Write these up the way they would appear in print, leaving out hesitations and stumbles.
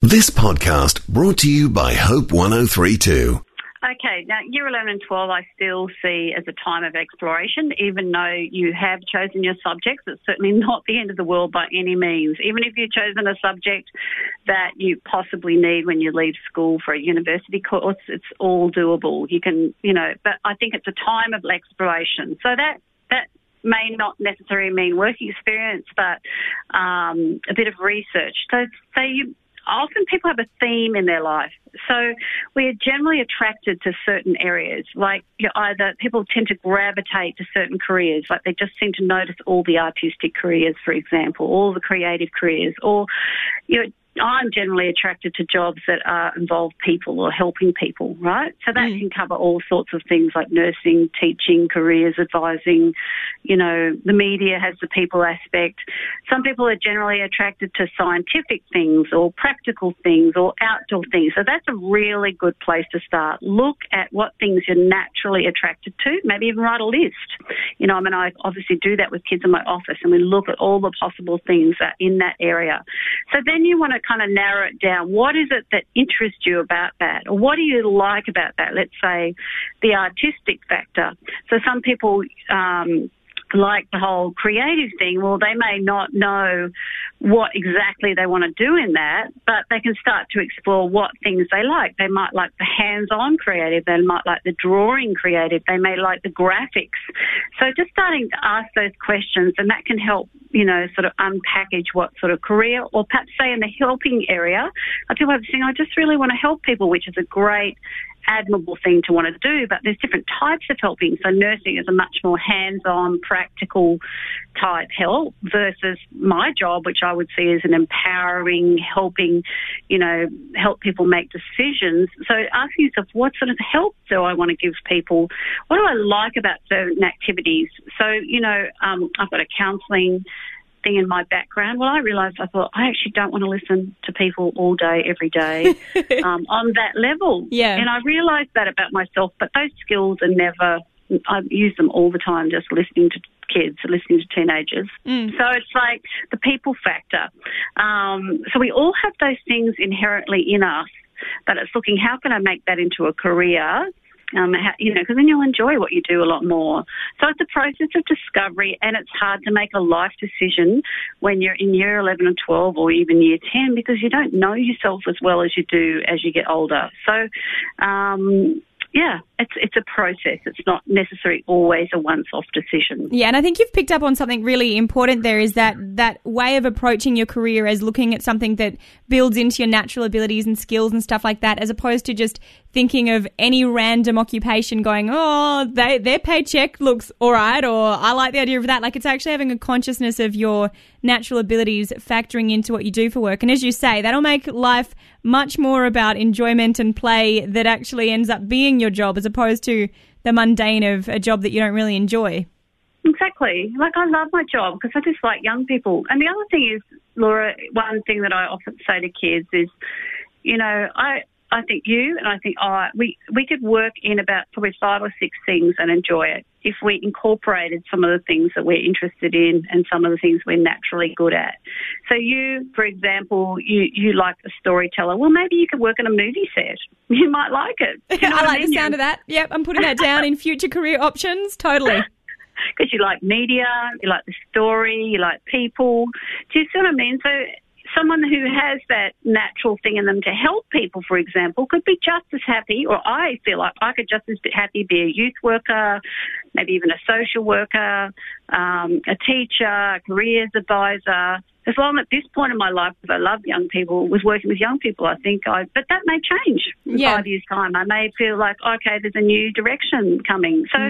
This podcast brought to you by Hope 103.2. Okay, now year 11 and 12 I still see as a time of exploration. Even though you have chosen your subjects, it's certainly not the end of the world by any means. Even if you've chosen a subject that you possibly need when you leave school for a university course, it's all doable. You can, but I think it's a time of exploration. So that may not necessarily mean work experience, but a bit of research. So often people have a theme in their life. So we are generally attracted to certain areas, like either people tend to gravitate to certain careers, like they just seem to notice all the artistic careers, for example, all the creative careers, or I'm generally attracted to jobs that involve people or helping people, right? So that can cover all sorts of things like nursing, teaching, careers, advising. The media has the people aspect. Some people are generally attracted to scientific things or practical things or outdoor things. So that's a really good place to start. Look at what things you're naturally attracted to, maybe even write a list. I obviously do that with kids in my office, and we look at all the possible things that in that area. So then you want to kind of narrow it down. What is it that interests you about that? Or what do you like about that? Let's say the artistic factor. So some people like the whole creative thing. Well, they may not know what exactly they want to do in that, but they can start to explore what things they like. They might like the hands-on creative. They might like the drawing creative. They may like the graphics. So just starting to ask those questions, and that can help, sort of unpackage what sort of career, or perhaps say in the helping area. People have saying, I just really want to help people, which is a great admirable thing to want to do, but there's different types of helping. So nursing is a much more hands-on, practical type help versus my job, which I would see as an empowering, helping, help people make decisions. So asking yourself, what sort of help do I want to give people? What do I like about certain activities? So, I've got a counselling thing in my background. Well, I thought I actually don't want to listen to people all day, every day on that level. Yeah. And I realised that about myself, but those skills are never, I use them all the time, just listening to kids, listening to teenagers. So it's like the people factor. So we all have those things inherently in us, but it's looking, how can I make that into a career? Because then you'll enjoy what you do a lot more. So it's a process of discovery, and it's hard to make a life decision when you're in year 11 and 12 or even year 10, because you don't know yourself as well as you do as you get older. So, it's a process. It's not necessarily always a once-off decision. Yeah, and I think you've picked up on something really important there, is that way of approaching your career as looking at something that builds into your natural abilities and skills and stuff like that, as opposed to just thinking of any random occupation going, their paycheck looks all right, or I like the idea of that. Like, it's actually having a consciousness of your natural abilities factoring into what you do for work. And as you say, that'll make life much more about enjoyment and play that actually ends up being your job, as opposed to the mundane of a job that you don't really enjoy. Exactly. Like, I love my job because I just like young people. And the other thing is, Laura, one thing that I often say to kids is, I think you and I think we could work in about probably 5 or 6 things and enjoy it if we incorporated some of the things that we're interested in and some of the things we're naturally good at. So you, for example, you like a storyteller. Well, maybe you could work on a movie set. You might like it. I like the sound of that. Yep, I'm putting that down in future career options. Totally. Because you like media, you like the story, you like people. Do you see what I mean? So someone who has that natural thing in them to help people, for example, could be just as happy, or I feel like I could just as happy be a youth worker, maybe even a social worker, a teacher, a careers advisor. As long at this point in my life, because I love young people, was working with young people, I think. But that may change in 5 years' time. I may feel like, okay, there's a new direction coming. So,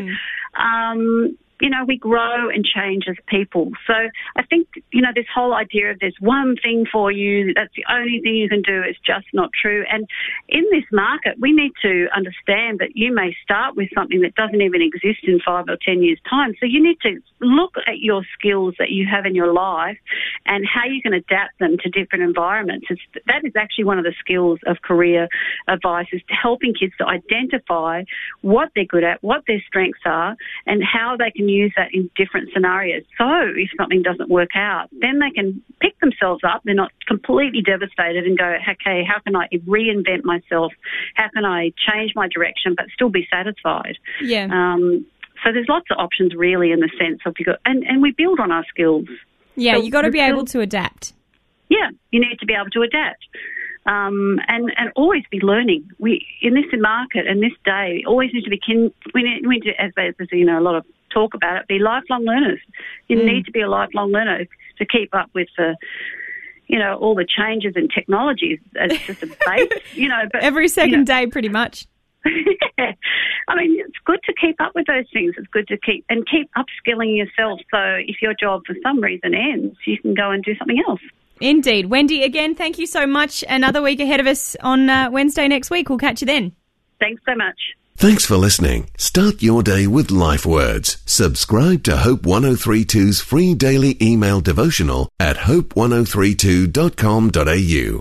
we grow and change as people. So I think, this whole idea of there's one thing for you, that's the only thing you can do, is just not true. And in this market, we need to understand that you may start with something that doesn't even exist in 5 or 10 years' time. So you need to look at your skills that you have in your life and how you can adapt them to different environments. That is actually one of the skills of career advice, is helping kids to identify what they're good at, what their strengths are, and how they can can use that in different scenarios. So if something doesn't work out, then they can pick themselves up. They're not completely devastated and go, okay, how can I reinvent myself? How can I change my direction but still be satisfied? Yeah. So there's lots of options really in the sense of and we build on our skills. Yeah, so you got to be able to adapt. Yeah, you need to be able to adapt. And always be learning. We in this market and this day, we always need to be we need to, as there's a lot of talk about it, be lifelong learners. You need to be a lifelong learner to keep up with all the changes in technologies. It's just a base, But every second day, pretty much. Yeah. I mean, it's good to keep up with those things. It's good to keep upskilling yourself. So if your job for some reason ends, you can go and do something else. Indeed. Wendy, again, thank you so much. Another week ahead of us on Wednesday next week. We'll catch you then. Thanks so much. Thanks for listening. Start your day with Life Words. Subscribe to Hope 1032's free daily email devotional at hope1032.com.au.